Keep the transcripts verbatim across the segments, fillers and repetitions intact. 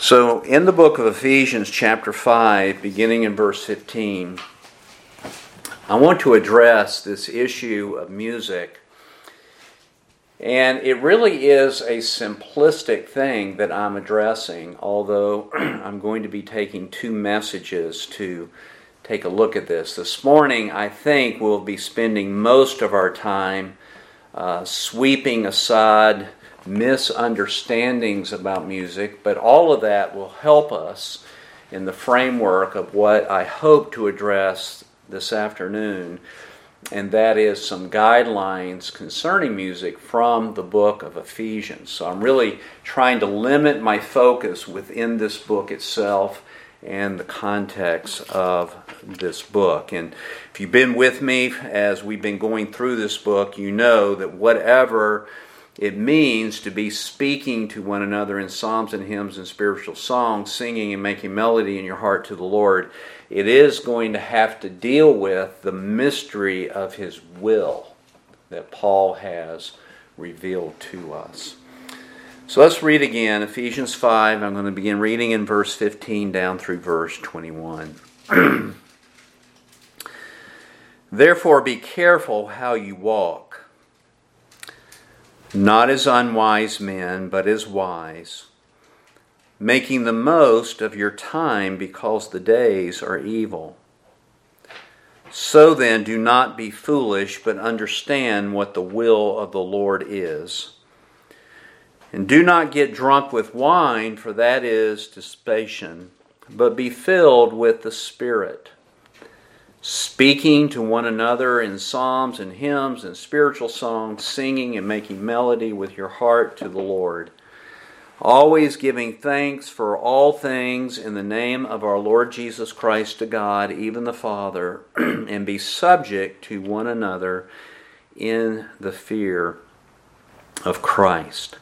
So, in the book of Ephesians, chapter five, beginning in verse fifteen, I want to address this issue of music. And it really is a simplistic thing that I'm addressing, although I'm going to be taking two messages to take a look at this. This morning, I think we'll be spending most of our time uh, sweeping aside misunderstandings about music, but all of that will help us in the framework of what I hope to address this afternoon, and that is some guidelines concerning music from the book of Ephesians. So I'm really trying to limit my focus within this book itself and the context of this book. And if you've been with me as we've been going through this book, you know that whatever it means to be speaking to one another in psalms and hymns and spiritual songs, singing and making melody in your heart to the Lord, it is going to have to deal with the mystery of His will that Paul has revealed to us. So let's read again, Ephesians five. I'm going to begin reading in verse fifteen down through verse twenty-one. Therefore be careful how you walk, not as unwise men, but as wise, making the most of your time because the days are evil. So then, do not be foolish, but understand what the will of the Lord is. And do not get drunk with wine, for that is dissipation, but be filled with the Spirit, speaking to one another in psalms and hymns and spiritual songs, singing and making melody with your heart to the Lord, always giving thanks for all things in the name of our Lord Jesus Christ to God, even the Father, and be subject to one another in the fear of Christ.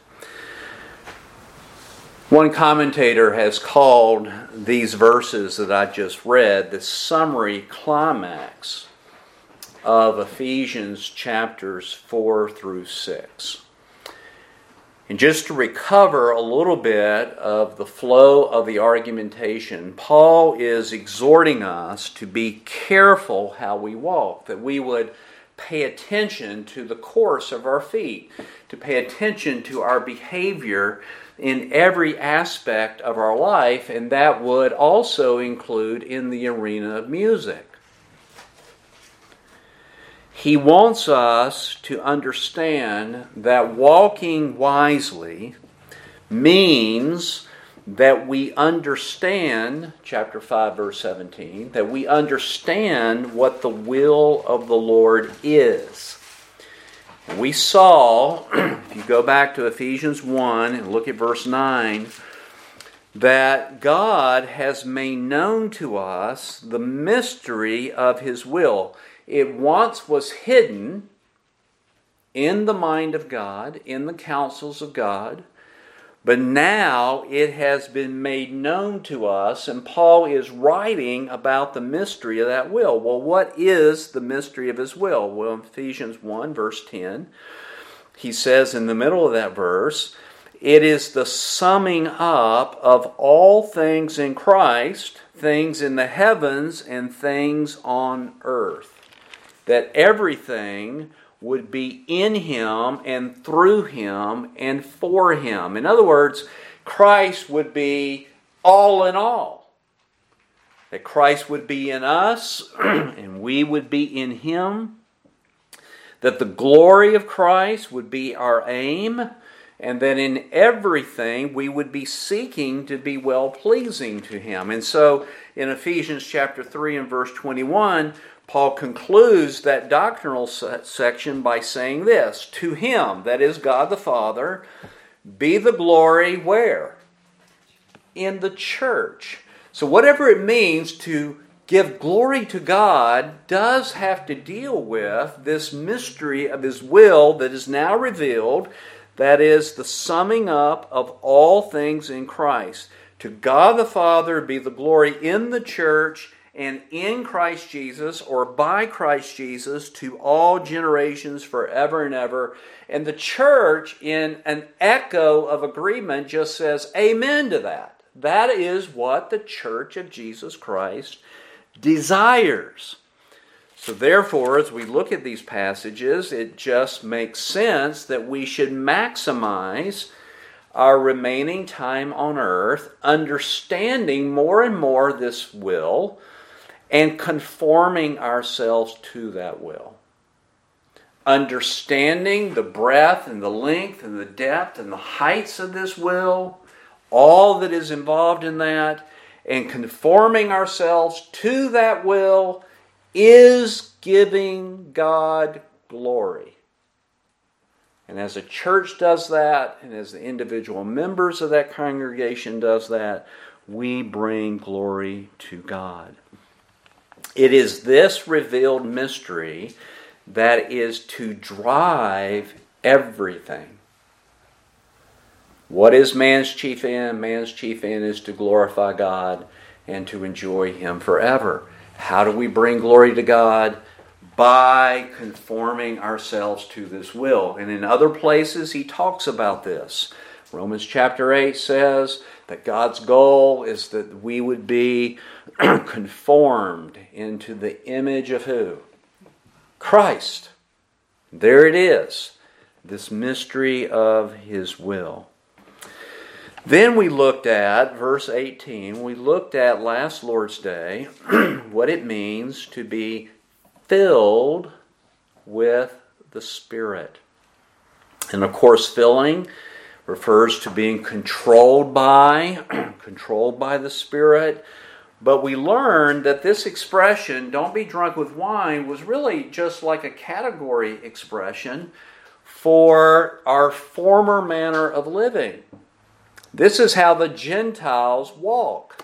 One commentator has called these verses that I just read the summary climax of Ephesians chapters four through six. And just to recover a little bit of the flow of the argumentation, Paul is exhorting us to be careful how we walk, that we would pay attention to the course of our feet, to pay attention to our behavior in every aspect of our life, and that would also include in the arena of music. He wants us to understand that walking wisely means that we understand, chapter five, verse seventeen, that we understand what the will of the Lord is. We saw, if you go back to Ephesians one and look at verse nine, that God has made known to us the mystery of His will. It once was hidden in the mind of God, in the counsels of God, but now it has been made known to us, and Paul is writing about the mystery of that will. Well, what is the mystery of His will? Well, in Ephesians one, verse ten, he says in the middle of that verse, it is the summing up of all things in Christ, things in the heavens and things on earth. That everything would be in Him and through Him and for Him. In other words, Christ would be all in all. That Christ would be in us and we would be in Him. That the glory of Christ would be our aim. And that in everything we would be seeking to be well-pleasing to Him. And so in Ephesians chapter three and verse twenty-one, Paul concludes that doctrinal section by saying this, to Him, that is God the Father, be the glory where? In the church. So whatever it means to give glory to God does have to deal with this mystery of His will that is now revealed, that is the summing up of all things in Christ. To God the Father be the glory in the church and in Christ Jesus, or by Christ Jesus, to all generations forever and ever. And the church, in an echo of agreement, just says amen to that. That is what the church of Jesus Christ desires. So therefore, as we look at these passages, it just makes sense that we should maximize our remaining time on earth, understanding more and more this will, and conforming ourselves to that will. Understanding the breadth and the length and the depth and the heights of this will, all that is involved in that, and conforming ourselves to that will is giving God glory. And as a church does that, and as the individual members of that congregation does that, we bring glory to God. It is this revealed mystery that is to drive everything. What is man's chief end? Man's chief end is to glorify God and to enjoy Him forever. How do we bring glory to God? By conforming ourselves to this will. And in other places he talks about this. Romans chapter eight says that God's goal is that we would be conformed into the image of who? Christ. There it is. This mystery of His will. Then we looked at, verse eighteen, we looked at last Lord's Day what it means to be filled with the Spirit. And of course, filling refers to being controlled by, controlled by the Spirit. But we learned that this expression, don't be drunk with wine, was really just like a category expression for our former manner of living. This is how the Gentiles walk.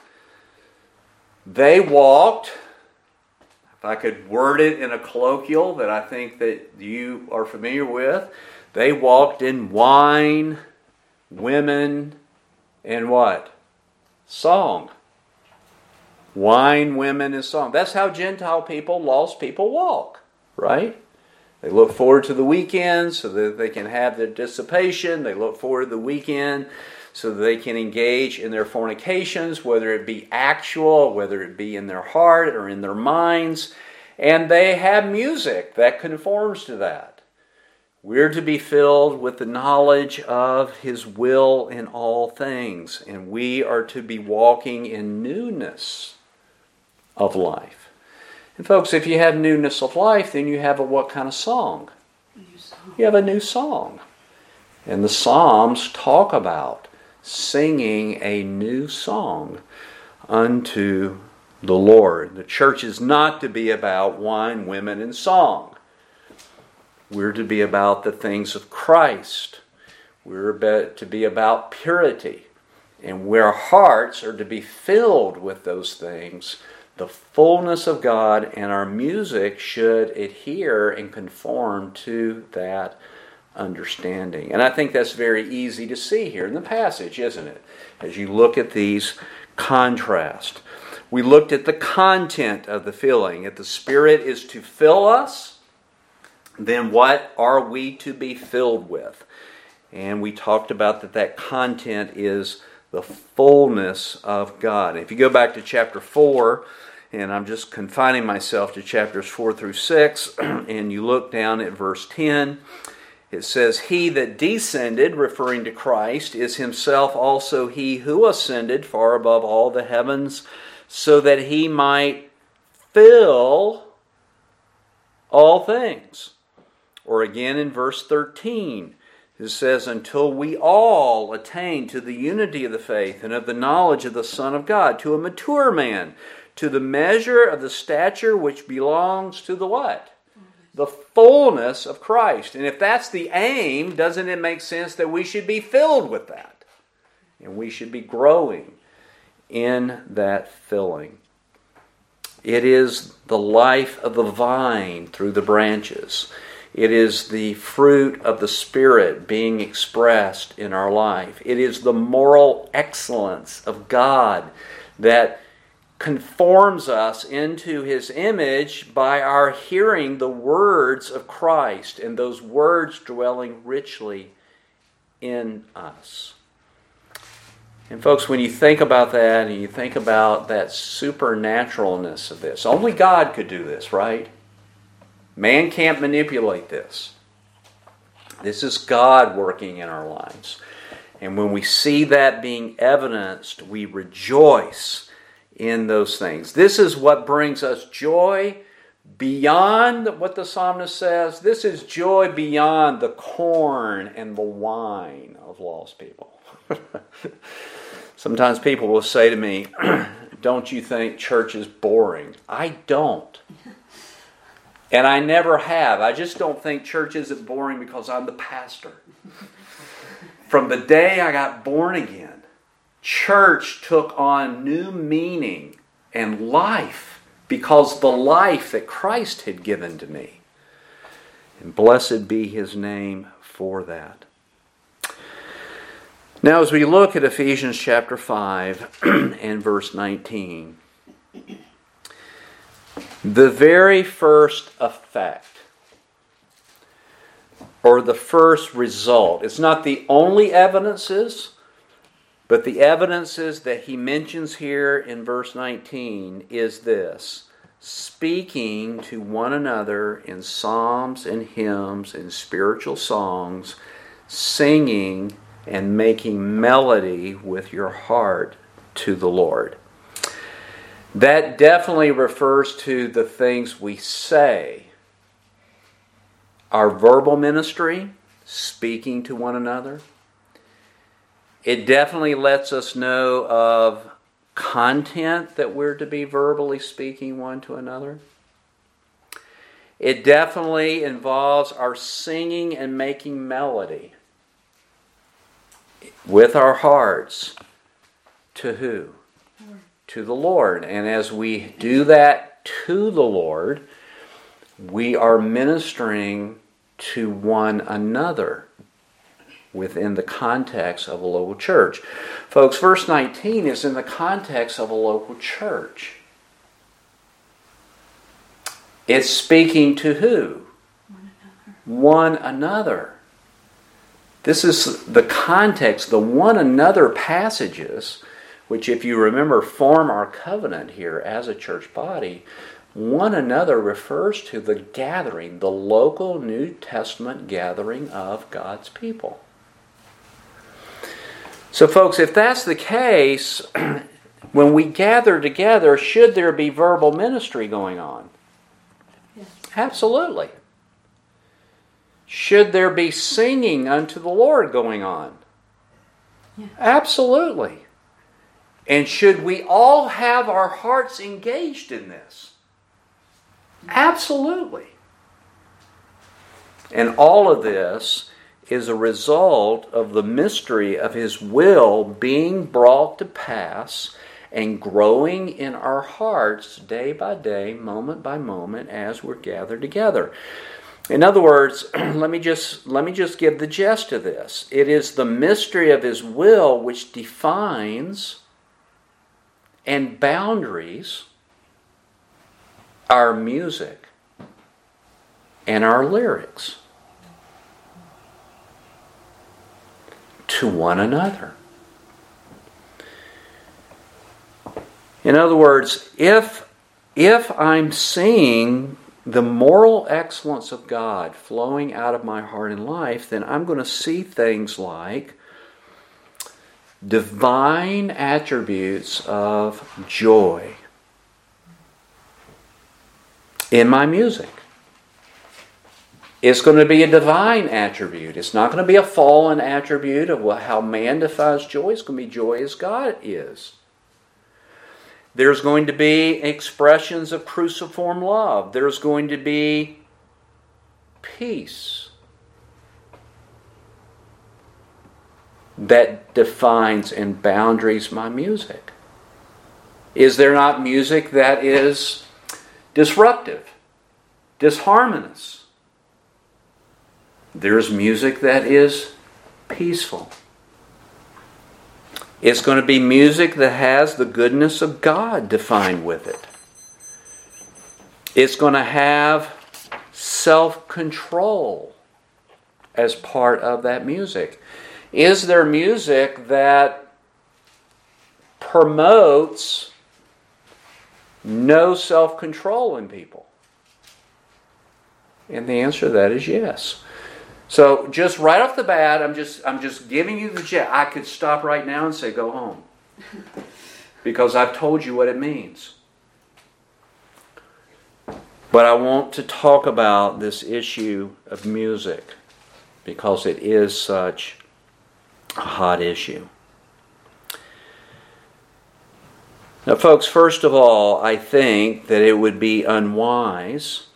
They walked, if I could word it in a colloquial that I think that you are familiar with, they walked in wine, women, and what? Song. Wine, women, and song. That's how Gentile people, lost people walk, right? They look forward to the weekend so that they can have their dissipation. They look forward to the weekend so that they can engage in their fornications, whether it be actual, whether it be in their heart or in their minds. And they have music that conforms to that. We're to be filled with the knowledge of His will in all things. And we are to be walking in newness of life. And folks, if you have newness of life, then you have a what kind of song? You have a new song. And the Psalms talk about singing a new song unto the Lord. The church is not to be about wine, women, and song. We're to be about the things of Christ. We're to be about purity. And where our hearts are to be filled with those things, the fullness of God, and our music should adhere and conform to that understanding. And I think that's very easy to see here in the passage, isn't it? As you look at these contrasts. We looked at the content of the filling. If the Spirit is to fill us, then what are we to be filled with? And we talked about that that content is the fullness of God. If you go back to chapter four, and I'm just confining myself to chapters four through six, and you look down at verse ten, it says, He that descended, referring to Christ, is Himself also He who ascended far above all the heavens, so that He might fill all things. Or again in verse thirteen, it says, Until we all attain to the unity of the faith and of the knowledge of the Son of God, to a mature man, to the measure of the stature which belongs to the what? The fullness of Christ. And if that's the aim, doesn't it make sense that we should be filled with that? And we should be growing in that filling. It is the life of the vine through the branches. It is the fruit of the Spirit being expressed in our life. It is the moral excellence of God that conforms us into His image by our hearing the words of Christ and those words dwelling richly in us. And folks, when you think about that and you think about that supernaturalness of this, only God could do this, right? Man can't manipulate this. This is God working in our lives. And when we see that being evidenced, we rejoice in those things. This is what brings us joy beyond what the psalmist says. This is joy beyond the corn and the wine of lost people. Sometimes people will say to me, don't you think church is boring? I don't. And I never have. I just don't think church isn't boring because I'm the pastor. From the day I got born again, church took on new meaning and life because the life that Christ had given to me. And blessed be His name for that. Now, as we look at Ephesians chapter five and verse nineteen, the very first effect, or the first result, it's not the only evidences, but the evidences that he mentions here in verse nineteen is this: speaking to one another in psalms and hymns and spiritual songs, singing and making melody with your heart to the Lord. That definitely refers to the things we say. Our verbal ministry, speaking to one another. It definitely lets us know of content that we're to be verbally speaking one to another. It definitely involves our singing and making melody with our hearts to who? To the Lord. And as we do that to the Lord, we are ministering to one another within the context of a local church. Folks, verse nineteen is in the context of a local church. It's speaking to who? One another. One another. This is the context, the one another passages, which, if you remember, form our covenant here as a church body. One another refers to the gathering, the local New Testament gathering of God's people. So, folks, if that's the case, when we gather together, should there be verbal ministry going on? Yes. Absolutely. Should there be singing unto the Lord going on? Yes. Absolutely. And should we all have our hearts engaged in this? Absolutely. And all of this is a result of the mystery of His will being brought to pass and growing in our hearts day by day, moment by moment, as we're gathered together. In other words, let me just let me just give the gist of this. It is the mystery of His will which defines and boundaries our music and our lyrics to one another. In other words, if if I'm seeing the moral excellence of God flowing out of my heart and life, then I'm going to see things like divine attributes of joy in my music. It's going to be a divine attribute. It's not going to be a fallen attribute of how man defines joy. It's going to be joy as God is. There's going to be expressions of cruciform love. There's going to be peace that defines and boundaries my music. Is there not music that is disruptive, disharmonious? There's music that is peaceful. It's going to be music that has the goodness of God defined with it. It's going to have self-control as part of that music. Is there music that promotes no self-control in people? And the answer to that is yes. So just right off the bat, I'm just I'm just giving you the jet. I could stop right now and say, go home. Because I've told you what it means. But I want to talk about this issue of music because it is such a hot issue. Now, folks, first of all, I think that it would be unwise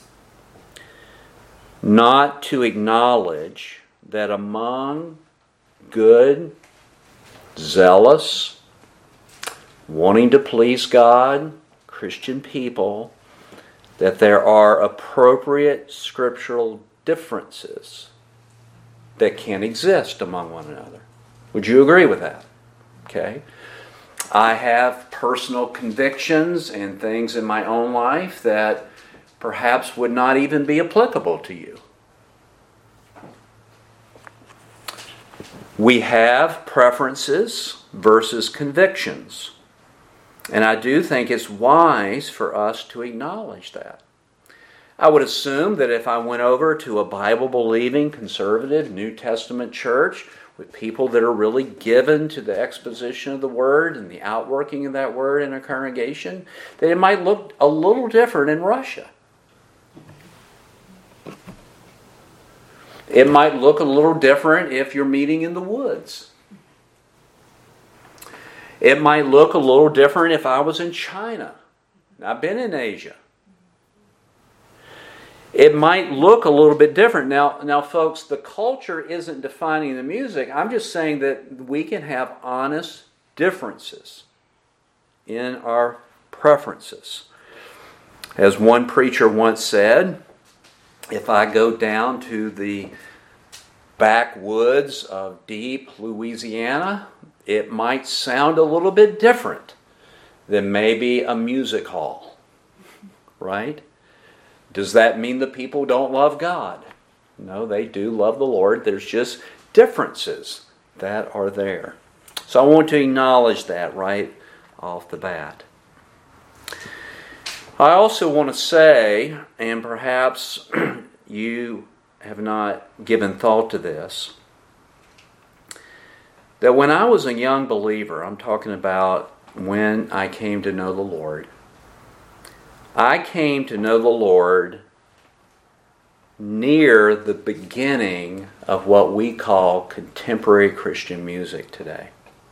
not to acknowledge that among good, zealous, wanting to please God, Christian people, that there are appropriate scriptural differences that can exist among one another. Would you agree with that? Okay. I have personal convictions and things in my own life that perhaps would not even be applicable to you. We have preferences versus convictions. And I do think it's wise for us to acknowledge that. I would assume that if I went over to a Bible-believing, conservative, New Testament church with people that are really given to the exposition of the Word and the outworking of that Word in a congregation, that it might look a little different in Russia. It might look a little different if you're meeting in the woods. It might look a little different if I was in China. I've been in Asia. It might look a little bit different. Now, now, folks, the culture isn't defining the music. I'm just saying that we can have honest differences in our preferences. As one preacher once said, if I go down to the backwoods of deep Louisiana, it might sound a little bit different than maybe a music hall, right? Does that mean the people don't love God? No, they do love the Lord. There's just differences that are there. So I want to acknowledge that right off the bat. I also want to say, and perhaps you have not given thought to this, that when I was a young believer, I'm talking about when I came to know the Lord, I came to know the Lord near the beginning of what we call contemporary Christian music today.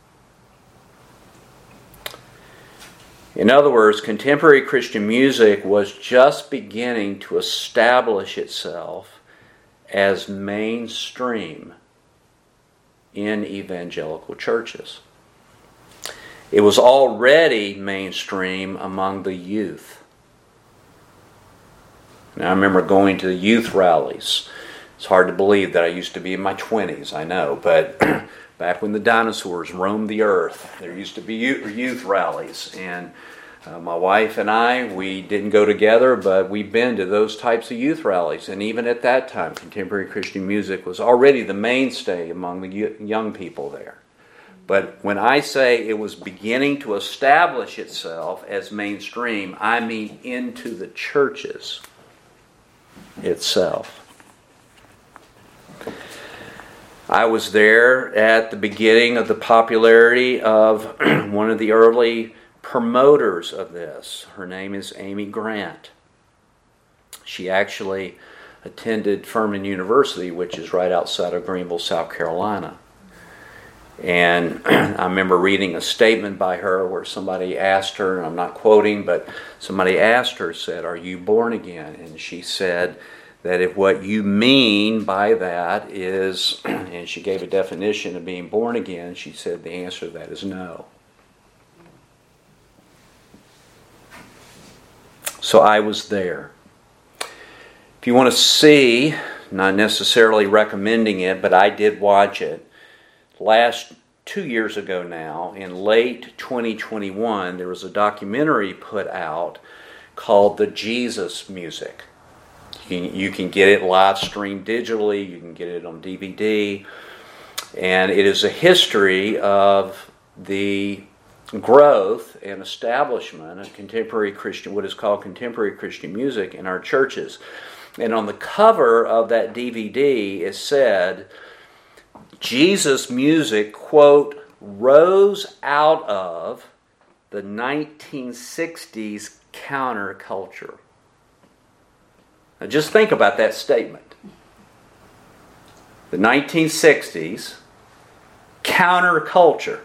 In other words, contemporary Christian music was just beginning to establish itself as mainstream in evangelical churches. It was already mainstream among the youth. Now, I remember going to the youth rallies. It's hard to believe that I used to be in my twenties, I know, but back when the dinosaurs roamed the earth, there used to be youth rallies, and uh, my wife and I, we didn't go together, but we've been to those types of youth rallies, and even at that time, contemporary Christian music was already the mainstay among the young people there. But when I say it was beginning to establish itself as mainstream, I mean into the churches itself. I was there at the beginning of the popularity of one of the early promoters of this. Her name is Amy Grant. She actually attended Furman University, which is right outside of Greenville, South Carolina. And I remember reading a statement by her where somebody asked her, and I'm not quoting, but somebody asked her, said, "Are you born again?" And she said that if what you mean by that is, and she gave a definition of being born again, she said the answer to that is no. So I was there. If you want to see, not necessarily recommending it, but I did watch it. Last two years ago now, in late twenty twenty-one, there was a documentary put out called The Jesus Music. You can, you can get it live streamed digitally, you can get it on D V D, and it is a history of the growth and establishment of contemporary Christian, what is called contemporary Christian music in our churches. And on the cover of that D V D is said, Jesus music, quote, rose out of the nineteen sixties counterculture. Now just think about that statement. The nineteen sixties counterculture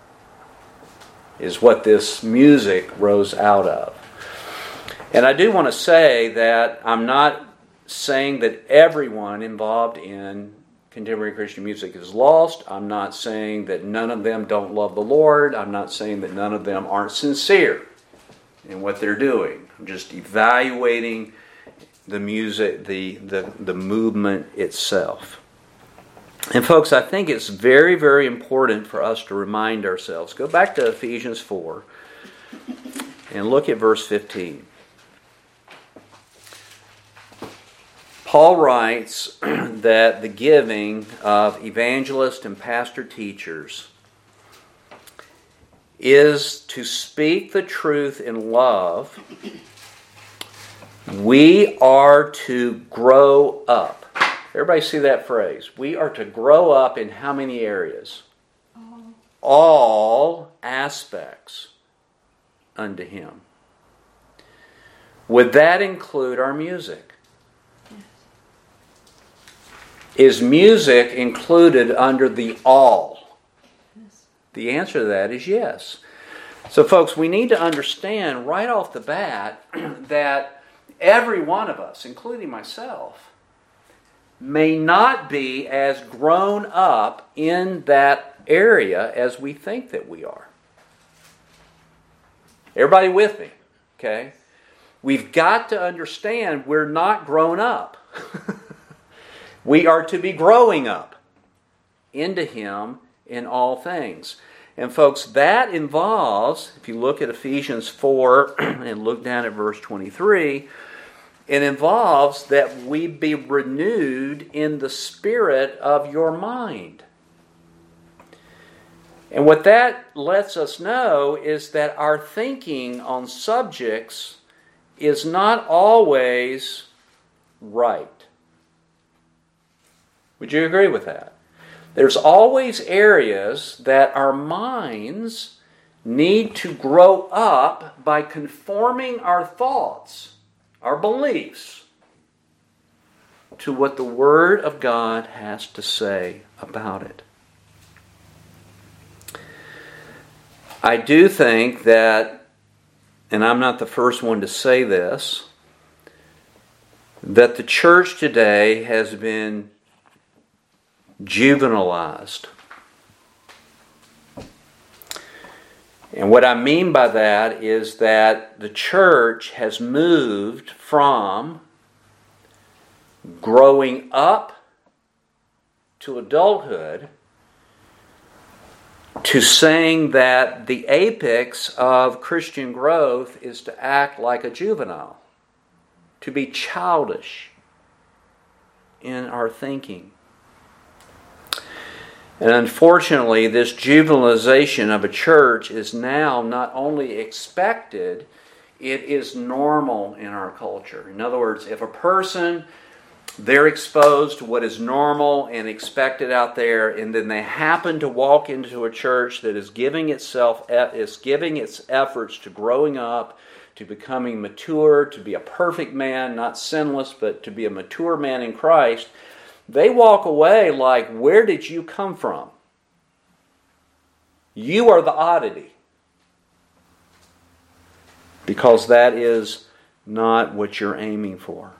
is what this music rose out of. And I do want to say that I'm not saying that everyone involved in contemporary Christian music is lost. I'm not saying that none of them don't love the Lord. I'm not saying that none of them aren't sincere in what they're doing. I'm just evaluating the music, the, the, the movement itself. And folks, I think it's very, very important for us to remind ourselves. Go back to Ephesians four and look at verse fifteen. Paul writes that the giving of evangelists and pastor teachers is to speak the truth in love. We are to grow up. Everybody see that phrase? We are to grow up in how many areas? All, All aspects unto Him. Would that include our music? yes, Is music included under the all? yes, The answer to that is yes. So folks, we need to understand right off the bat that every one of us, including myself, may not be as grown up in that area as we think that we are. Everybody with me? Okay? We've got to understand we're not grown up. We are to be growing up into Him in all things. And folks, that involves, if you look at Ephesians four and look down at verse twenty-three, it involves that we be renewed in the spirit of your mind. And what that lets us know is that our thinking on subjects is not always right. Would you agree with that? There's always areas that our minds need to grow up by conforming our thoughts, our beliefs, to what the Word of God has to say about it. I do think that, and I'm not the first one to say this, that the church today has been juvenilized. And what I mean by that is that the church has moved from growing up to adulthood to saying that the apex of Christian growth is to act like a juvenile, to be childish in our thinking. And unfortunately, this juvenilization of a church is now not only expected, it is normal in our culture. In other words, if a person, they're exposed to what is normal and expected out there, and then they happen to walk into a church that is giving itself, is giving its efforts to growing up, to becoming mature, to be a perfect man, not sinless, but to be a mature man in Christ, they walk away like, where did you come from? You are the oddity. Because that is not what you're aiming for.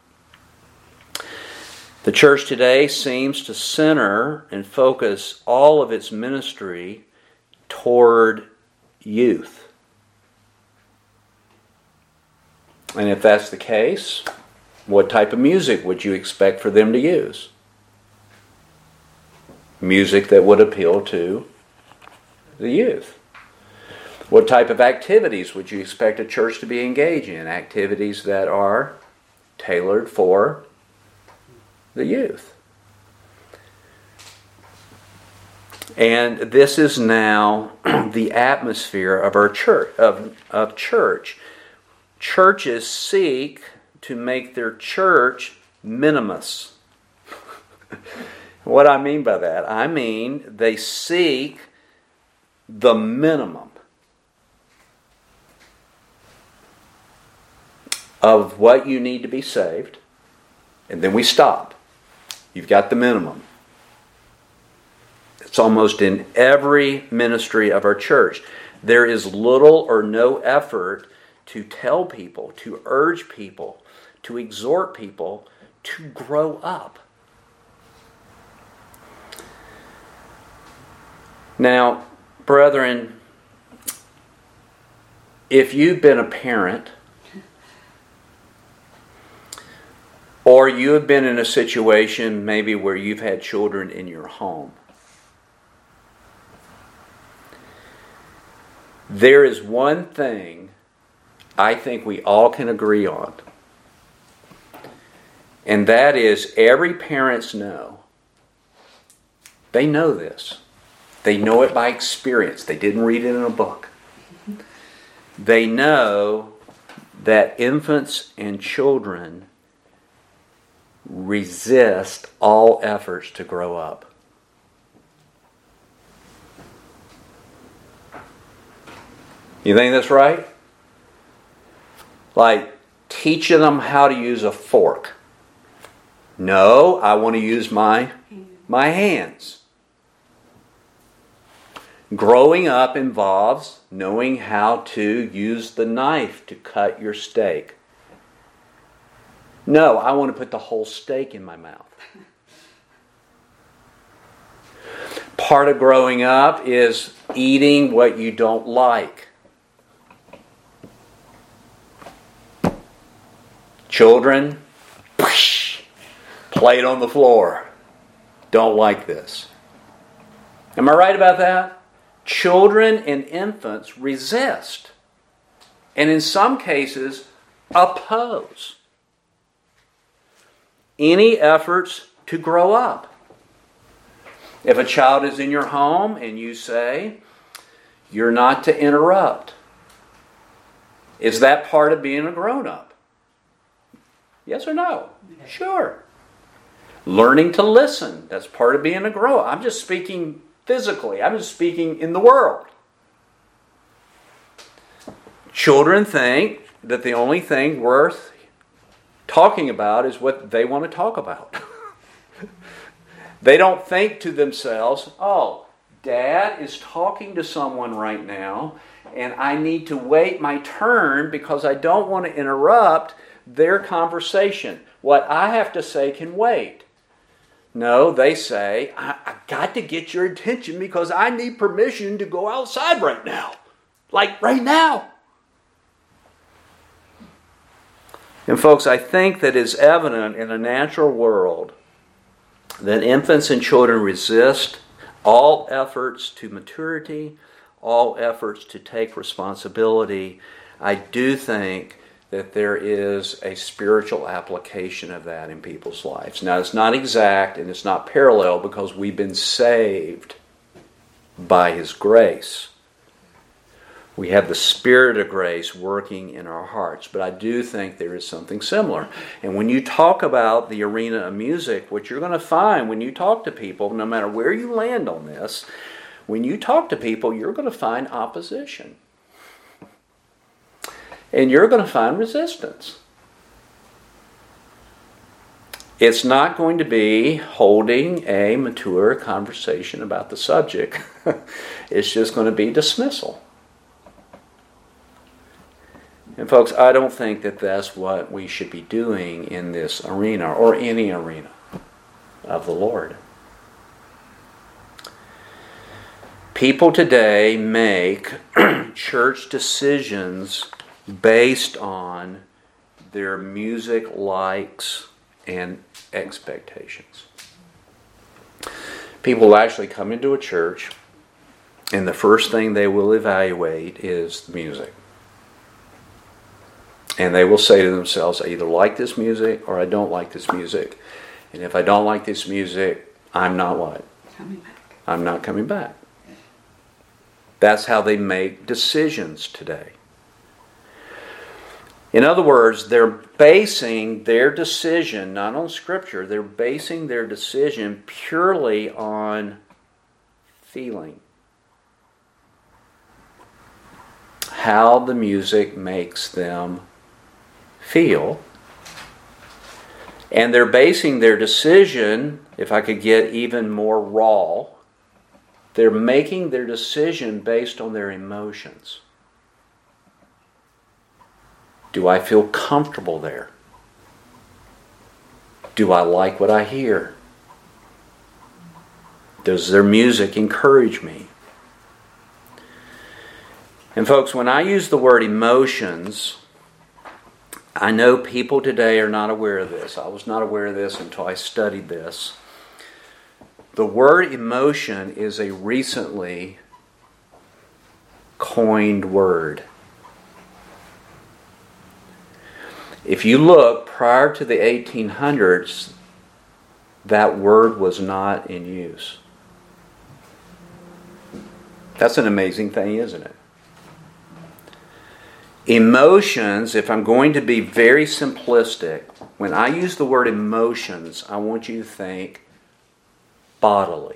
The church today seems to center and focus all of its ministry toward youth. And if that's the case, what type of music would you expect for them to use? Music that would appeal to the youth. What type of activities would you expect a church to be engaged in? Activities that are tailored for the youth. And this is now the atmosphere of our church, of, of church. Churches seek to make their church minimus. What I mean by that? I mean they seek the minimum of what you need to be saved, and then we stop. You've got the minimum. It's almost in every ministry of our church. There is little or no effort to tell people, to urge people, to exhort people to grow up. Now, brethren, if you've been a parent, or you have been in a situation maybe where you've had children in your home, there is one thing I think we all can agree on. And that is, every parents know. They know this. They know it by experience. They didn't read it in a book. They know that infants and children resist all efforts to grow up. You think that's right? Like teaching them how to use a fork. No, I want to use my, my hands. Growing up involves knowing how to use the knife to cut your steak. No, I want to put the whole steak in my mouth. Part of growing up is eating what you don't like. Children, plate on the floor. Don't like this. Am I right about that? Children and infants resist. And in some cases, oppose any efforts to grow up. If a child is in your home and you say, you're not to interrupt, is that part of being a grown-up? Yes or no? Sure. Learning to listen, that's part of being a grown-up. I'm just speaking physically. I'm just speaking in the world. Children think that the only thing worth talking about is what they want to talk about. They don't think to themselves, oh, Dad is talking to someone right now, and I need to wait my turn because I don't want to interrupt their conversation. What I have to say can wait. No, they say, I, I got to get your attention because I need permission to go outside right now. Like right now. And folks, I think that it's evident in a natural world that infants and children resist all efforts to maturity, all efforts to take responsibility. I do think that there is a spiritual application of that in people's lives. Now, it's not exact and it's not parallel because we've been saved by His grace. We have the Spirit of grace working in our hearts. But I do think there is something similar. And when you talk about the arena of music, what you're going to find when you talk to people, no matter where you land on this, when you talk to people, you're going to find opposition. And you're going to find resistance. It's not going to be holding a mature conversation about the subject. It's just going to be dismissal. And folks, I don't think that that's what we should be doing in this arena or any arena of the Lord. People today make church decisions based on their music likes and expectations. People will actually come into a church and the first thing they will evaluate is the music. And they will say to themselves, I either like this music or I don't like this music. And if I don't like this music, I'm not what? Coming back. I'm not coming back. That's how they make decisions today. In other words, they're basing their decision not on Scripture, they're basing their decision purely on feeling. How the music makes them feel. And they're basing their decision, if I could get even more raw, they're making their decision based on their emotions. Do I feel comfortable there? Do I like what I hear? Does their music encourage me? And folks, when I use the word emotions, I know people today are not aware of this. I was not aware of this until I studied this. The word emotion is a recently coined word. If you look, prior to the eighteen hundreds, that word was not in use. That's an amazing thing, isn't it? Emotions, if I'm going to be very simplistic, when I use the word emotions, I want you to think bodily.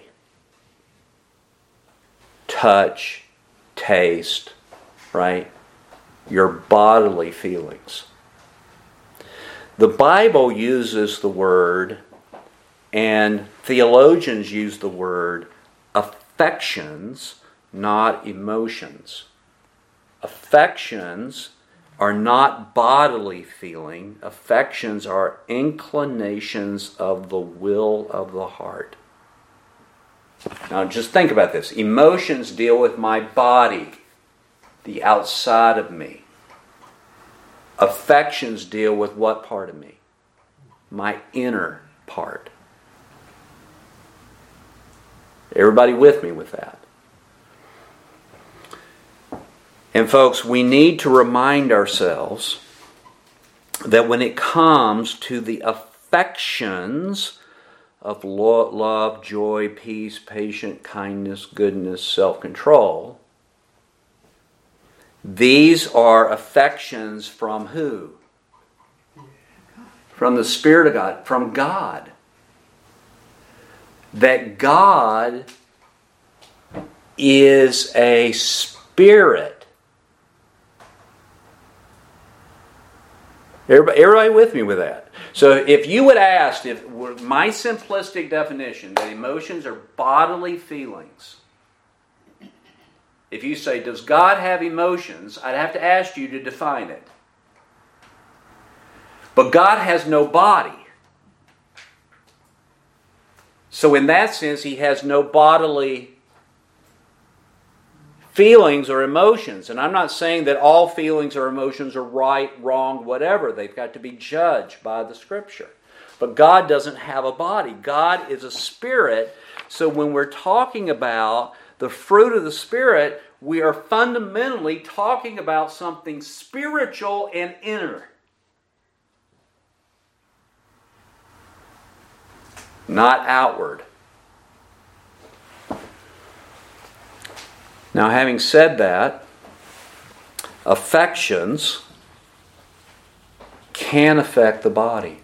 Touch, taste, right? Your bodily feelings. The Bible uses the word, and theologians use the word, affections, not emotions. Affections are not bodily feeling. Affections are inclinations of the will of the heart. Now just think about this. Emotions deal with my body, the outside of me. Affections deal with what part of me? My inner part. Everybody with me with that? And folks, we need to remind ourselves that when it comes to the affections of love, joy, peace, patience, kindness, goodness, self-control, these are affections from who? From the Spirit of God, from God. That God is a spirit. Everybody, everybody with me with that? So if you would ask, if my simplistic definition that emotions are bodily feelings, if you say, does God have emotions? I'd have to ask you to define it. But God has no body. So in that sense, He has no bodily feelings or emotions. And I'm not saying that all feelings or emotions are right, wrong, whatever. They've got to be judged by the Scripture. But God doesn't have a body. God is a spirit. So when we're talking about the fruit of the Spirit, we are fundamentally talking about something spiritual and inner. Not outward. Now, having said that, affections can affect the body.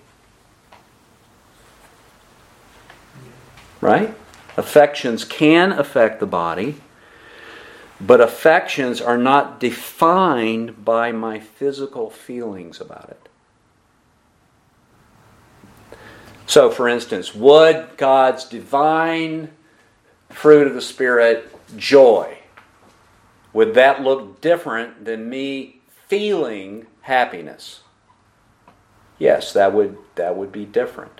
Right? Affections can affect the body, but affections are not defined by my physical feelings about it. So, for instance, would God's divine fruit of the Spirit, joy, would that look different than me feeling happiness? Yes, that would that would be different.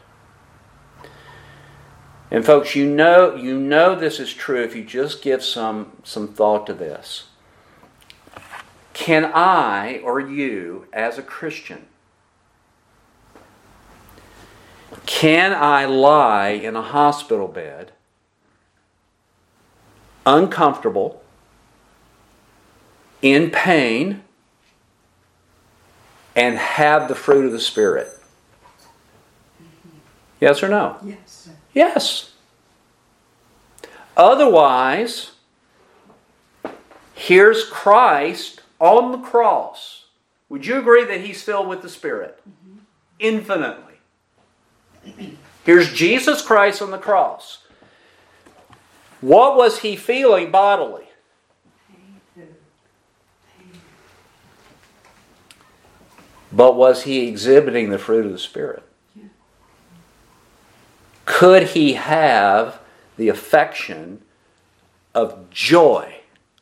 And folks, you know you know this is true if you just give some, some thought to this. Can I or you, as a Christian, can I lie in a hospital bed, uncomfortable, in pain, and have the fruit of the Spirit? Yes or no? Yes. Yes. Otherwise, here's Christ on the cross. Would you agree that He's filled with the Spirit? Mm-hmm. Infinitely. Here's Jesus Christ on the cross. What was He feeling bodily? But was He exhibiting the fruit of the Spirit? Yeah. Could He have the affection of joy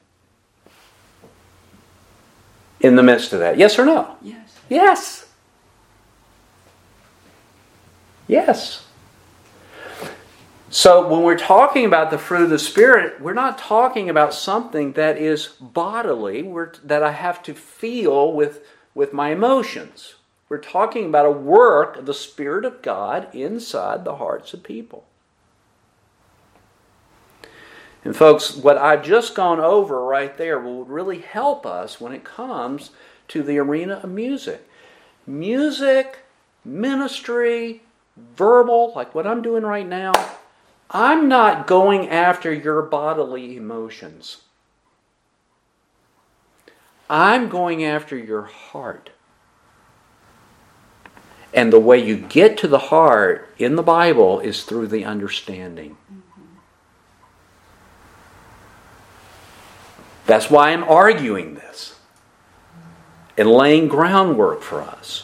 in the midst of that? Yes or no? Yes. Yes. Yes. So when we're talking about the fruit of the Spirit, we're not talking about something that is bodily, we're, that I have to feel with, with my emotions. We're talking about a work of the Spirit of God inside the hearts of people. And folks, what I've just gone over right there will really help us when it comes to the arena of music. Music, ministry, verbal, like what I'm doing right now, I'm not going after your bodily emotions. I'm going after your heart. And the way you get to the heart in the Bible is through the understanding. That's why I'm arguing this and laying groundwork for us.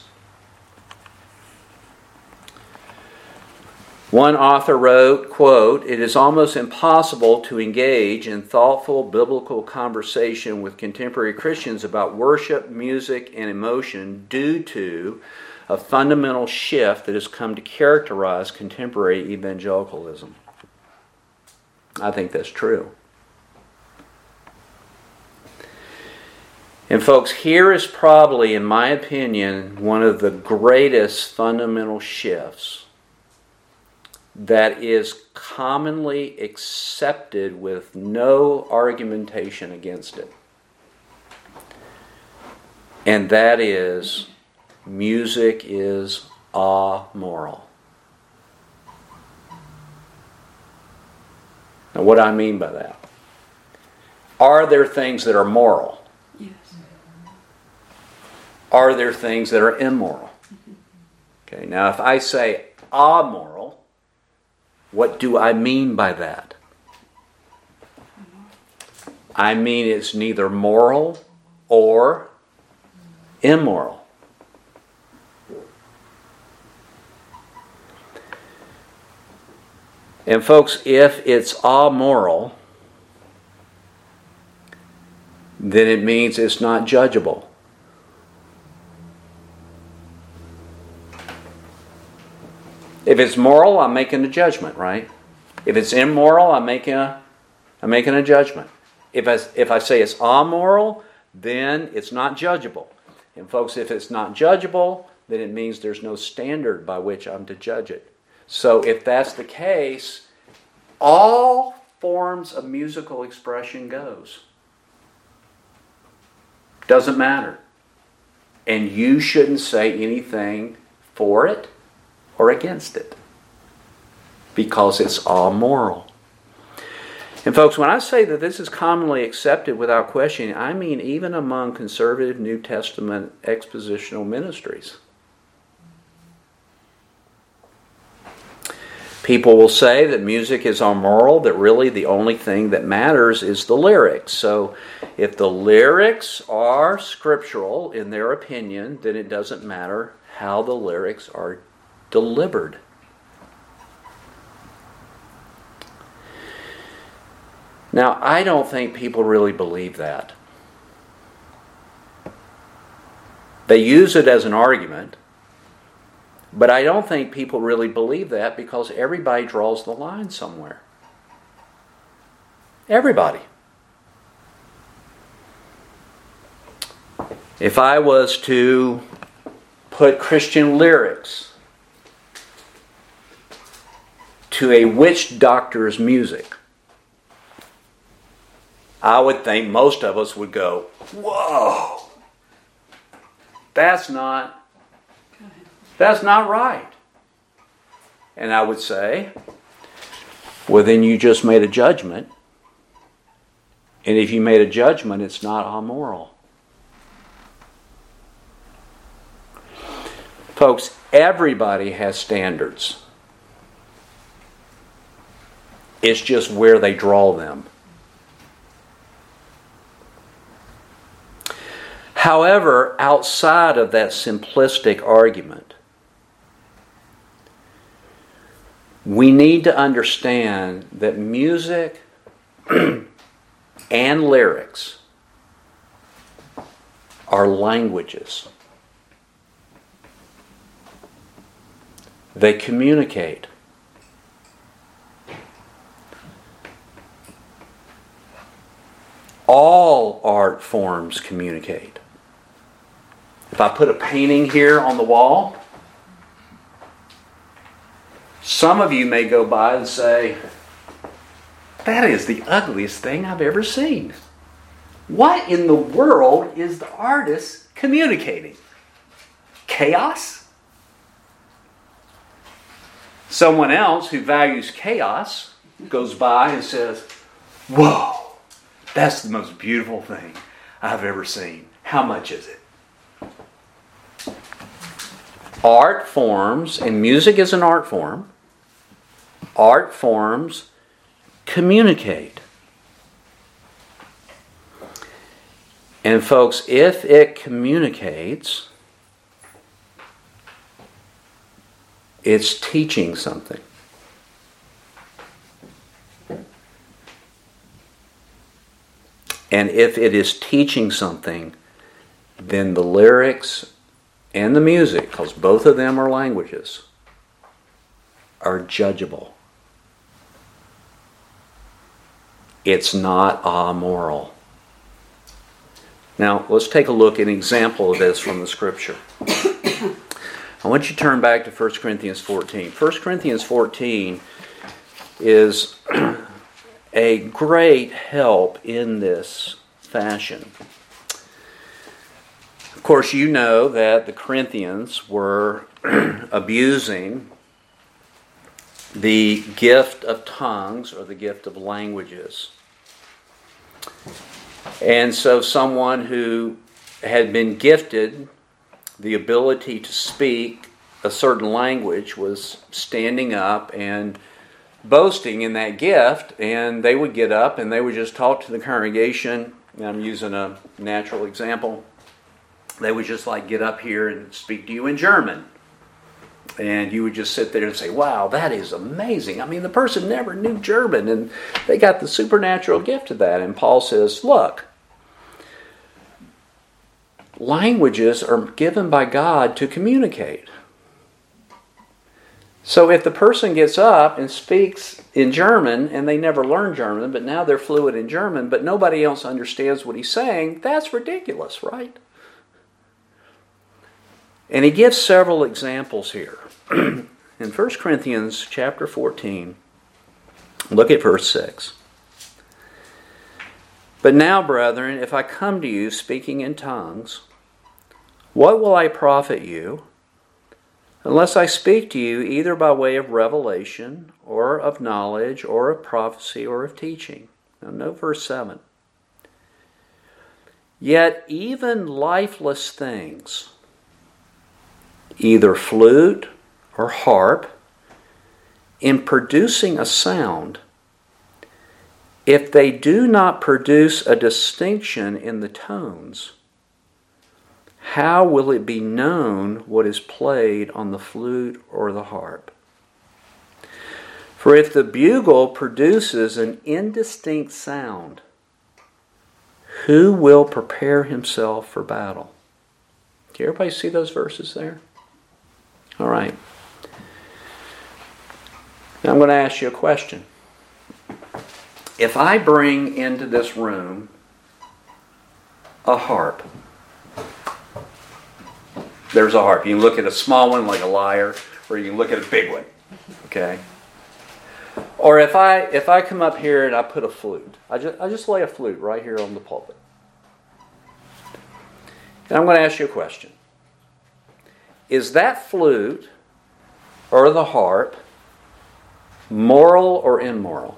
One author wrote, quote, "It is almost impossible to engage in thoughtful biblical conversation with contemporary Christians about worship, music, and emotion due to a fundamental shift that has come to characterize contemporary evangelicalism." I think that's true. And folks, here is probably, in my opinion, one of the greatest fundamental shifts that is commonly accepted with no argumentation against it. And that is, music is amoral. Now, what do I mean by that? Are there things that are moral? Yes. Are there things that are immoral? Okay, now if I say amoral, what do I mean by that? I mean it's neither moral or immoral. And folks, if it's amoral, then it means it's not judgeable. If it's moral, I'm making a judgment, right? If it's immoral, I'm making a, I'm making a judgment. If I, if I say it's amoral, then it's not judgeable. And folks, if it's not judgeable, then it means there's no standard by which I'm to judge it. So if that's the case, all forms of musical expression goes. Doesn't matter. And you shouldn't say anything for it or against it, because it's all moral. And folks, when I say that this is commonly accepted without question, I mean even among conservative New Testament expositional ministries. People will say that music is amoral, that really the only thing that matters is the lyrics. So if the lyrics are scriptural in their opinion, then it doesn't matter how the lyrics are delivered. Now, I don't think people really believe that. They use it as an argument, but I don't think people really believe that, because everybody draws the line somewhere. Everybody. If I was to put Christian lyrics to a witch doctor's music, I would think most of us would go, whoa, that's not, that's not right. And I would say, well, then you just made a judgment. And if you made a judgment, it's not amoral. Folks, everybody has standards. It's just where they draw them. However, outside of that simplistic argument, we need to understand that music and lyrics are languages. They communicate. All art forms communicate. If I put a painting here on the wall, some of you may go by and say, that is the ugliest thing I've ever seen. What in the world is the artist communicating? Chaos? Someone else who values chaos goes by and says, whoa, that's the most beautiful thing I've ever seen. How much is it? Art forms, and music is an art form, art forms communicate. And folks, if it communicates, it's teaching something. And if it is teaching something, then the lyrics and the music, because both of them are languages, are judgeable. It's not amoral. Now, let's take a look at an example of this from the Scripture. I want you to turn back to First Corinthians fourteen. First Corinthians fourteen is a great help in this fashion. Of course, you know that the Corinthians were abusing the gift of tongues or the gift of languages. And so someone who had been gifted the ability to speak a certain language was standing up and boasting in that gift, and they would get up and they would just talk to the congregation. I'm using a natural example. They would just like get up here and speak to you in German. And you would just sit there and say, wow, that is amazing. I mean, the person never knew German, and they got the supernatural gift of that. And Paul says, look, languages are given by God to communicate. So if the person gets up and speaks in German, and they never learned German, but now they're fluent in German, but nobody else understands what he's saying, that's ridiculous, right? And he gives several examples here. In First Corinthians chapter fourteen, look at verse six. But now, brethren, if I come to you speaking in tongues, what will I profit you, unless I speak to you either by way of revelation, or of knowledge, or of prophecy, or of teaching? Now note verse seven. Yet even lifeless things, either flute or harp, in producing a sound, if they do not produce a distinction in the tones, how will it be known what is played on the flute or the harp? For if the bugle produces an indistinct sound, who will prepare himself for battle? Do everybody see those verses there? All right. Now I'm going to ask you a question. If I bring into this room a harp, there's a harp. You can look at a small one like a lyre, or you can look at a big one. Okay? Or if I if I come up here and I put a flute, I just I just lay a flute right here on the pulpit. And I'm going to ask you a question. Is that flute or the harp moral or immoral?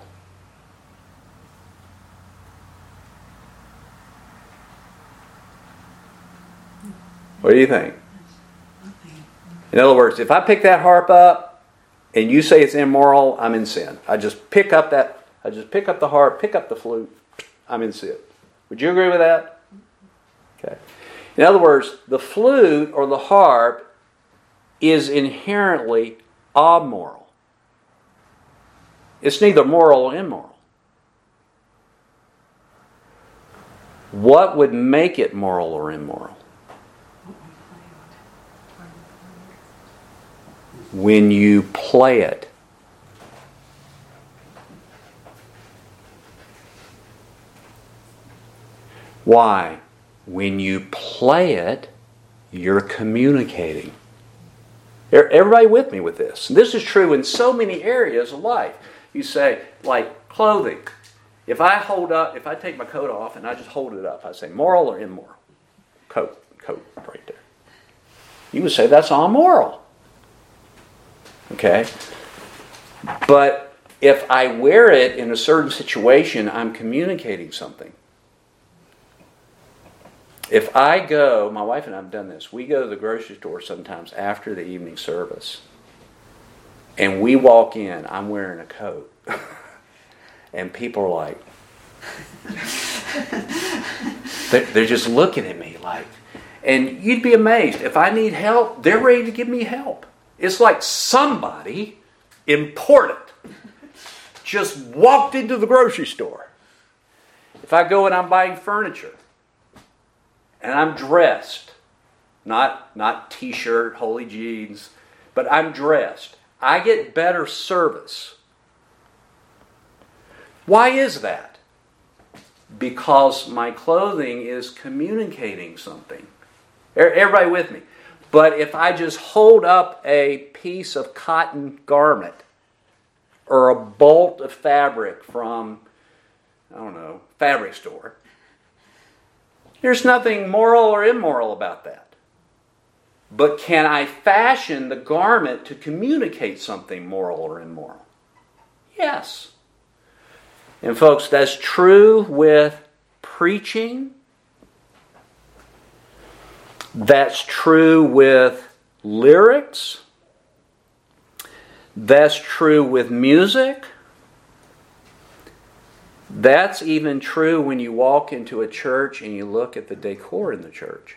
What do you think? In other words, if I pick that harp up and you say it's immoral, I'm in sin. I just pick up that, I just pick up the harp, pick up the flute, I'm in sin. Would you agree with that? Okay. In other words, the flute or the harp is inherently amoral. It's neither moral or immoral. What would make it moral or immoral? When you play it. Why? When you play it, you're communicating. Everybody with me with this? And this is true in so many areas of life. You say, like clothing. If I hold up, if I take my coat off and I just hold it up, I say moral or immoral? Coat, coat, right there. You would say that's amoral. Okay? But if I wear it in a certain situation, I'm communicating something. If I go, my wife and I have done this, we go to the grocery store sometimes after the evening service, and we walk in, I'm wearing a coat, and people are like, they're just looking at me like, and you'd be amazed, if I need help, they're ready to give me help. It's like somebody important just walked into the grocery store. If I go and I'm buying furniture, and I'm dressed, not, not t-shirt, holy jeans, but I'm dressed, I get better service. Why is that? Because my clothing is communicating something. Everybody with me? But if I just hold up a piece of cotton garment or a bolt of fabric from, I don't know, fabric store, there's nothing moral or immoral about that. But can I fashion the garment to communicate something moral or immoral? Yes. And folks, that's true with preaching. That's true with lyrics. That's true with music. That's even true when you walk into a church and you look at the decor in the church.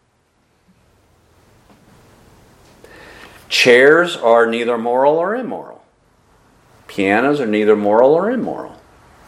Chairs are neither moral or immoral. Pianos are neither moral or immoral.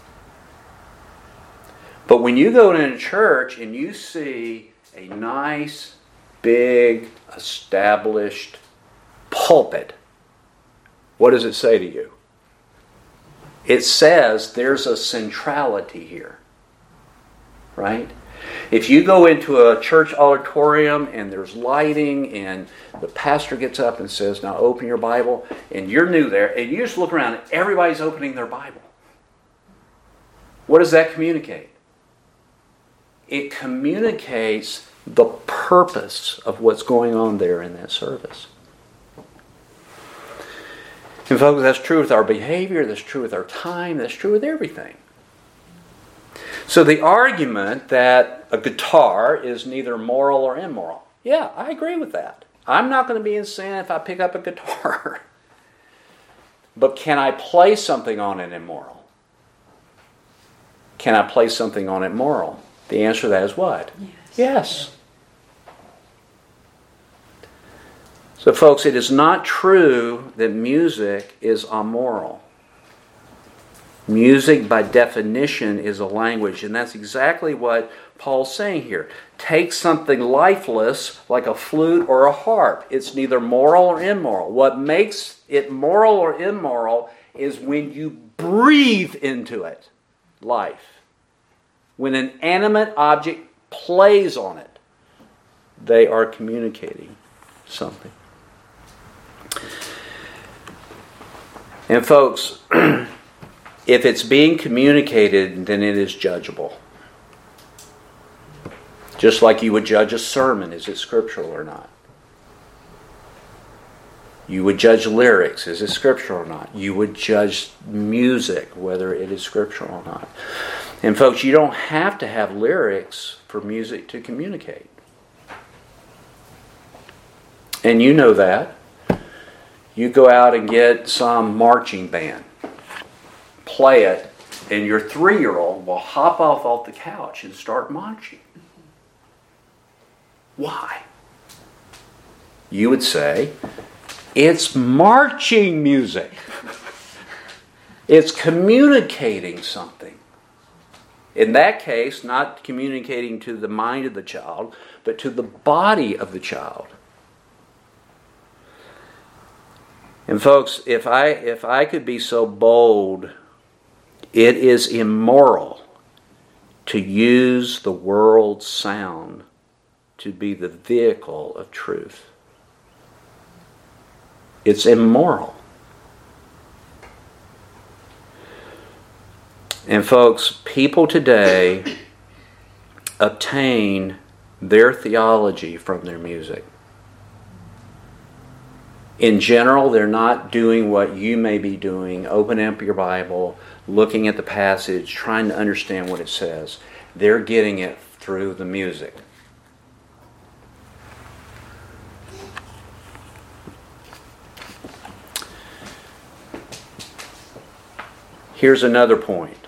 But when you go into a church and you see a nice, big, established pulpit, what does it say to you? It says there's a centrality here, right? If you go into a church auditorium and there's lighting and the pastor gets up and says, now open your Bible, and you're new there, and you just look around and everybody's opening their Bible. What does that communicate? It communicates the purpose of what's going on there in that service. And folks, that's true with our behavior, that's true with our time, that's true with everything. So the argument that a guitar is neither moral or immoral, yeah, I agree with that. I'm not going to be in sin if I pick up a guitar. But can I play something on it immoral? Can I play something on it moral? The answer to that is what? Yes. Yes. So folks, it is not true that music is amoral. Music, by definition, is a language, and that's exactly what Paul's saying here. Take something lifeless, like a flute or a harp. It's neither moral or immoral. What makes it moral or immoral is when you breathe into it life. When an animate object plays on it, they are communicating something. And folks, if it's being communicated, then it is judgeable. Just like you would judge a sermon, is it scriptural or not? You would judge lyrics. Is it scriptural or not? You would judge music, whether it is scriptural or not. And folks, you don't have to have lyrics for music to communicate. And you know that. You go out and get some marching band. Play it, and your three-year-old will hop off off the couch and start marching. Why? You would say, it's marching music. It's communicating something. In that case, not communicating to the mind of the child, but to the body of the child. And folks, if I if I could be so bold, it is immoral to use the world's sound to be the vehicle of truth. It's immoral. And folks, people today obtain their theology from their music. In general, they're not doing what you may be doing, opening up your Bible, looking at the passage, trying to understand what it says. They're getting it through the music. Here's another point.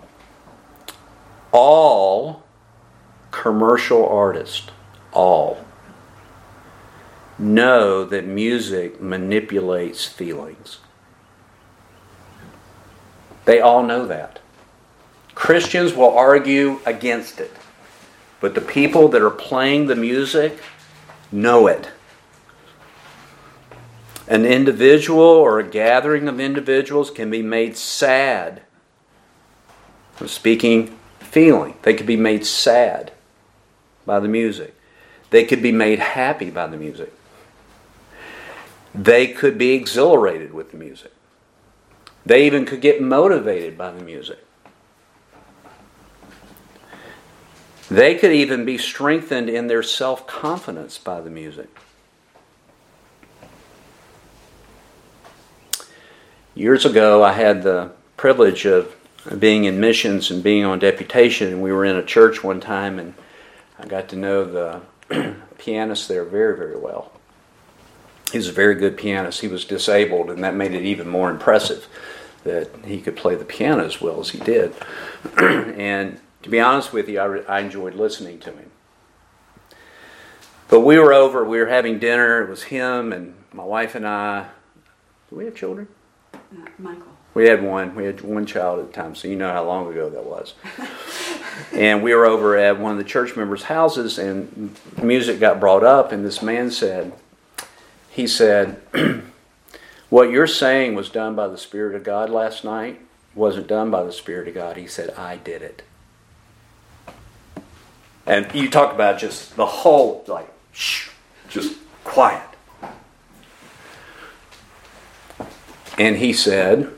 All commercial artists, all, know that music manipulates feelings. They all know that. Christians will argue against it. But the people that are playing the music know it. An individual or a gathering of individuals can be made sad. I'm speaking feeling. They could be made sad by the music. They could be made happy by the music. They could be exhilarated with the music. They even could get motivated by the music. They could even be strengthened in their self-confidence by the music. Years ago, I had the privilege of being in missions and being on deputation, and we were in a church one time, and I got to know the pianist there very, very well. He was a very good pianist. He was disabled, and that made it even more impressive that he could play the piano as well as he did. And to be honest with you, I, re- I enjoyed listening to him. But we were over, we were having dinner. It was him and my wife and I. Do we have children? Uh, Michael. We had one. We had one child at the time, so you know how long ago that was. And we were over at one of the church members' houses, and music got brought up, and this man said, he said, what you're saying was done by the Spirit of God last night wasn't done by the Spirit of God. He said, I did it. And you talk about just the whole, like, shh, just quiet. And he said,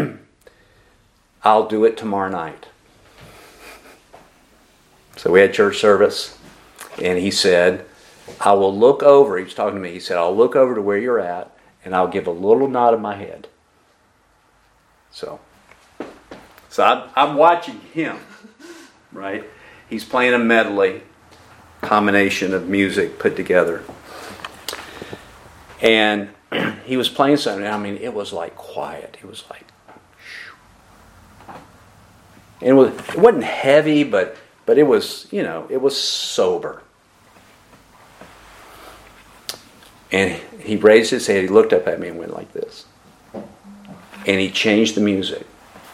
I'll do it tomorrow night. So we had church service, and he said, I will look over, he was talking to me, he said, I'll look over to where you're at, and I'll give a little nod of my head. So, so I'm, I'm watching him, right? He's playing a medley, combination of music put together. And he was playing something, I mean, it was like quiet. It was like, and it, was, it wasn't heavy, but but it was, you know, it was sober. And he raised his head, he looked up at me and went like this. And he changed the music.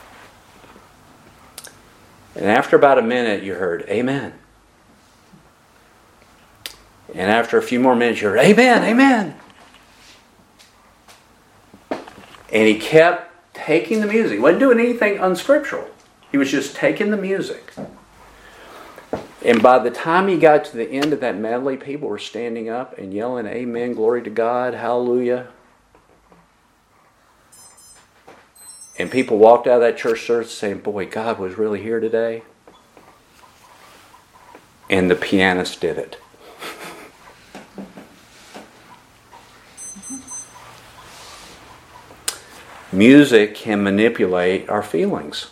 And after about a minute, you heard, Amen. And after a few more minutes, you heard, Amen, Amen. And he kept taking the music. He wasn't doing anything unscriptural. He was just taking the music. And by the time he got to the end of that medley, people were standing up and yelling, Amen, glory to God, hallelujah. And people walked out of that church service saying, boy, God was really here today. And the pianist did it. Music can manipulate our feelings.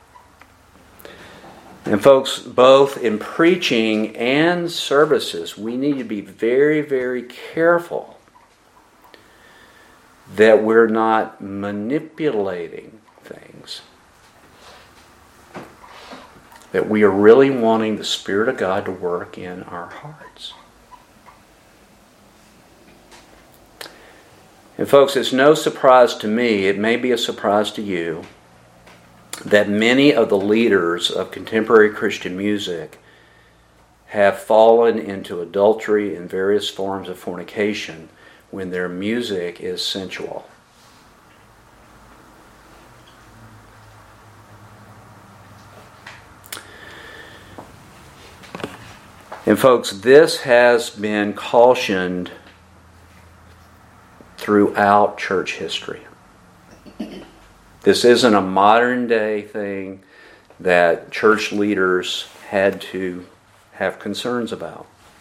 And folks, both in preaching and services, we need to be very, very careful that we're not manipulating things. That we are really wanting the Spirit of God to work in our hearts. And folks, it's no surprise to me, it may be a surprise to you, that many of the leaders of contemporary Christian music have fallen into adultery and various forms of fornication when their music is sensual. And folks, this has been cautioned throughout church history. This isn't a modern day thing that church leaders had to have concerns about.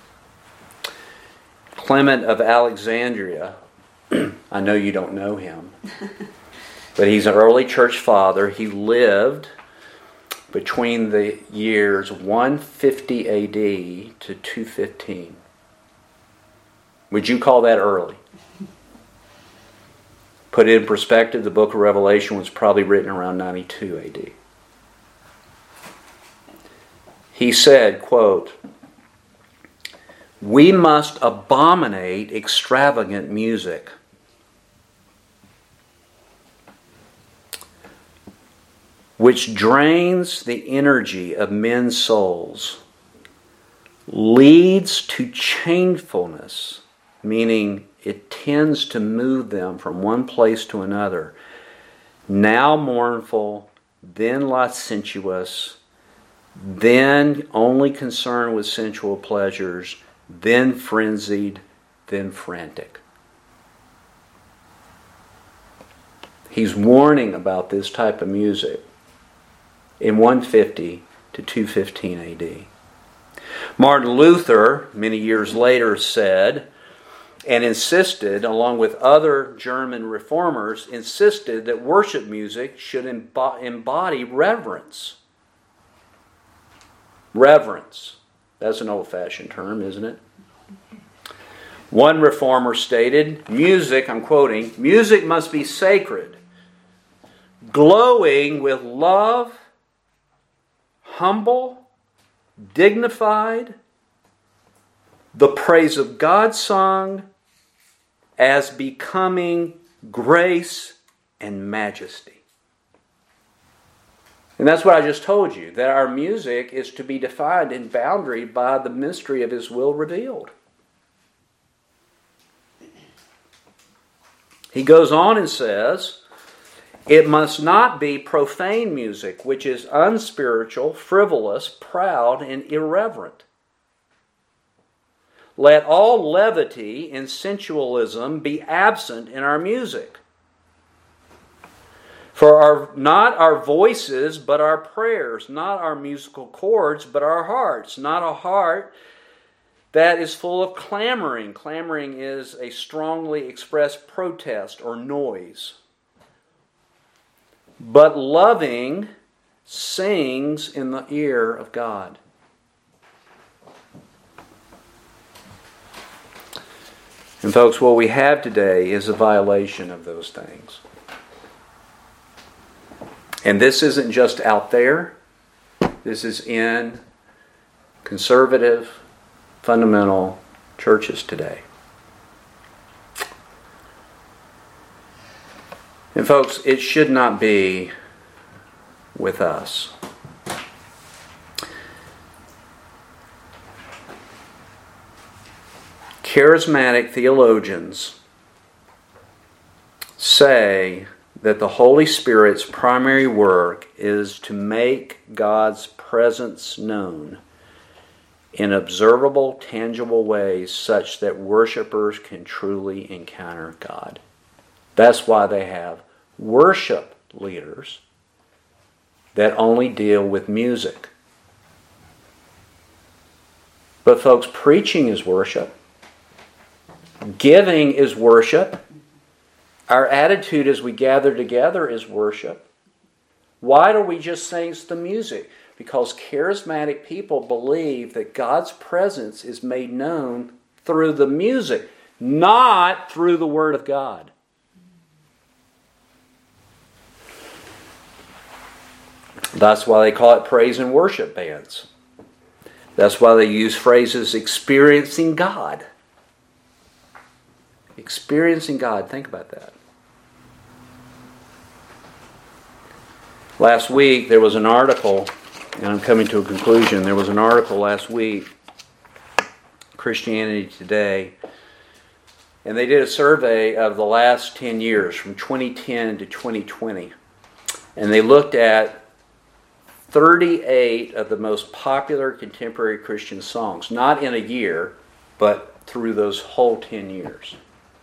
Clement of Alexandria, I know you don't know him, but he's an early church father. He lived between the years one fifty A D to two fifteen. Would you call that early? Put it in perspective, the book of Revelation was probably written around ninety-two A D. He said, quote, "We must abominate extravagant music. Which drains the energy of men's souls, leads to changefulness," meaning it tends to move them from one place to another, now mournful, then licentious, then only concerned with sensual pleasures, then frenzied, then frantic. He's warning about this type of music in one fifty to two fifteen A D. Martin Luther, many years later, said and insisted, along with other German reformers, insisted that worship music should embody reverence. Reverence. That's an old-fashioned term, isn't it? One reformer stated, music, I'm quoting, "Music must be sacred, glowing with love, humble, dignified, the praise of God sung as becoming grace and majesty." And that's what I just told you, that our music is to be defined and boundaried by the mystery of His will revealed. He goes on and says, "It must not be profane music, which is unspiritual, frivolous, proud, and irreverent. Let all levity and sensualism be absent in our music. For our, not our voices, but our prayers, not our musical chords, but our hearts, not a heart that is full of clamoring." Clamoring is a strongly expressed protest or noise. "But loving sings in the ear of God." And folks, what we have today is a violation of those things. And this isn't just out there. This is in conservative, fundamental churches today. And folks, it should not be with us. Charismatic theologians say that the Holy Spirit's primary work is to make God's presence known in observable, tangible ways such that worshipers can truly encounter God. That's why they have worship leaders that only deal with music. But folks, preaching is worship. Giving is worship. Our attitude as we gather together is worship. Why do we just sing the music? Because charismatic people believe that God's presence is made known through the music, not through the Word of God. That's why they call it praise and worship bands. That's why they use phrases experiencing God. Experiencing God. Think about that. Last week there was an article, and I'm coming to a conclusion. There was an article last week, Christianity Today, and they did a survey of the last ten years, from twenty ten to twenty twenty. And they looked at thirty-eight of the most popular contemporary Christian songs, not in a year, but through those whole ten years.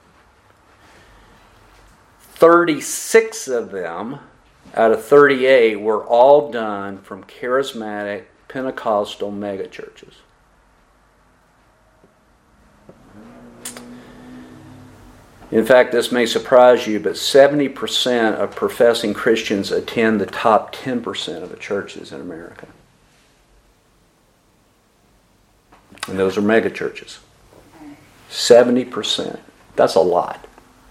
thirty-six of them out of thirty-eight were all done from charismatic Pentecostal megachurches. In fact, this may surprise you, but seventy percent of professing Christians attend the top ten percent of the churches in America. And those are megachurches. seventy percent. That's a lot.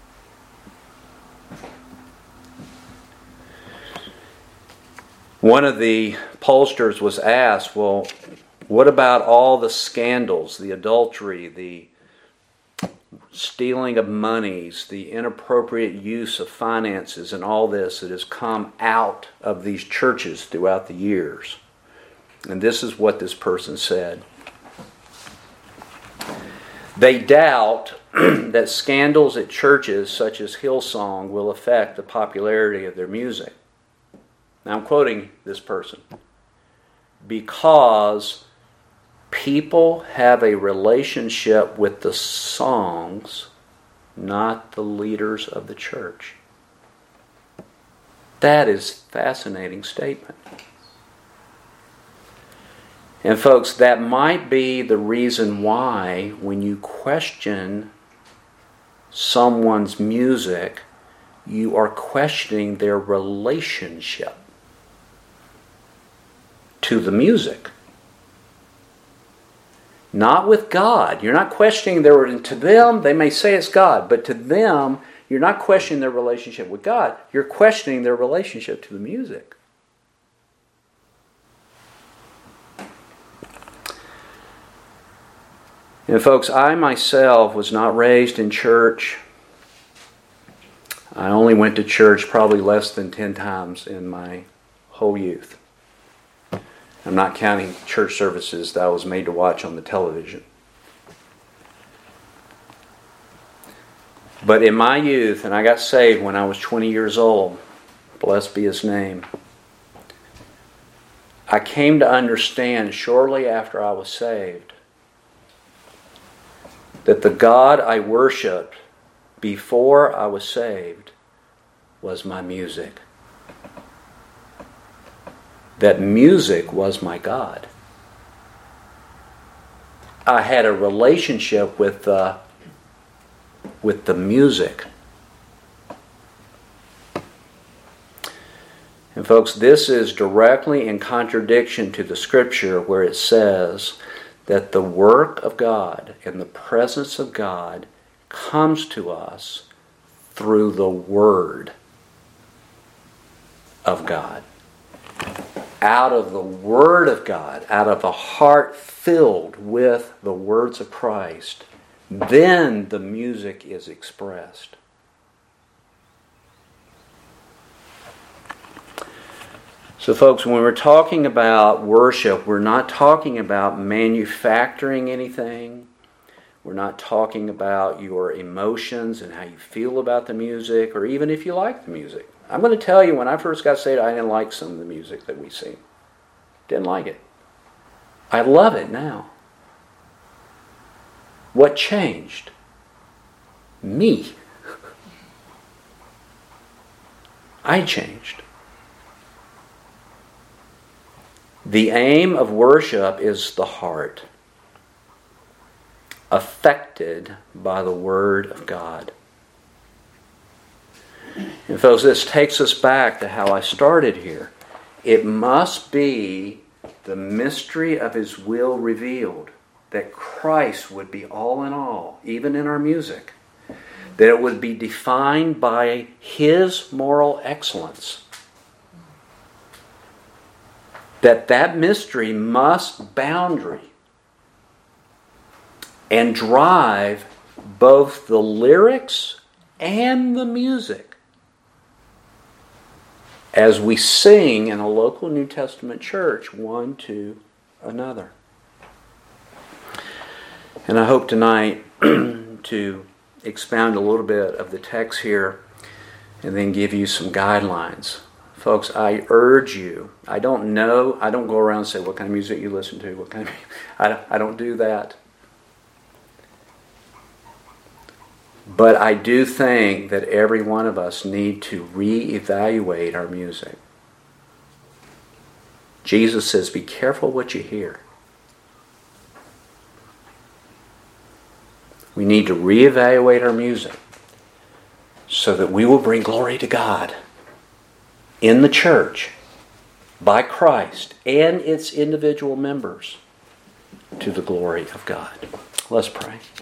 One of the pollsters was asked, well, what about all the scandals, the adultery, the stealing of monies, the inappropriate use of finances, and all this that has come out of these churches throughout the years? And this is what this person said. They doubt that scandals at churches such as Hillsong will affect the popularity of their music. Now I'm quoting this person. Because people have a relationship with the songs, not the leaders of the church. That is a fascinating statement. And folks, that might be the reason why when you question someone's music, you are questioning their relationship to the music. Not with God. You're not questioning their, to them, they may say it's God, but to them, you're not questioning their relationship with God. You're questioning their relationship to the music. And folks, I myself was not raised in church. I only went to church probably less than ten times in my whole youth. I'm not counting church services that I was made to watch on the television. But in my youth, and I got saved when I was twenty years old, blessed be His name, I came to understand shortly after I was saved that the God I worshiped before I was saved was my music. That music was my God. I had a relationship with the, with the music. And folks, this is directly in contradiction to the Scripture where it says that the work of God and the presence of God comes to us through the Word of God. Out of the Word of God, out of a heart filled with the words of Christ, then the music is expressed. So folks, when we're talking about worship, we're not talking about manufacturing anything. We're not talking about your emotions and how you feel about the music, or even if you like the music. I'm going to tell you, when I first got saved, I didn't like some of the music that we sing. Didn't like it. I love it now. What changed? Me. I changed. The aim of worship is the heart, affected by the Word of God. And folks, this takes us back to how I started here. It must be the mystery of His will revealed, that Christ would be all in all, even in our music. That it would be defined by His moral excellence. That that mystery must boundary and drive both the lyrics and the music as we sing in a local New Testament church one to another. And I hope tonight to expound a little bit of the text here and then give you some guidelines. Folks, I urge you, I don't know, I don't go around and say what kind of music you listen to, what kind of, I don't, I don't do that. But I do think that every one of us need to reevaluate our music. Jesus says, be careful what you hear. We need to reevaluate our music so that we will bring glory to God in the church by Christ and its individual members to the glory of God. Let's pray.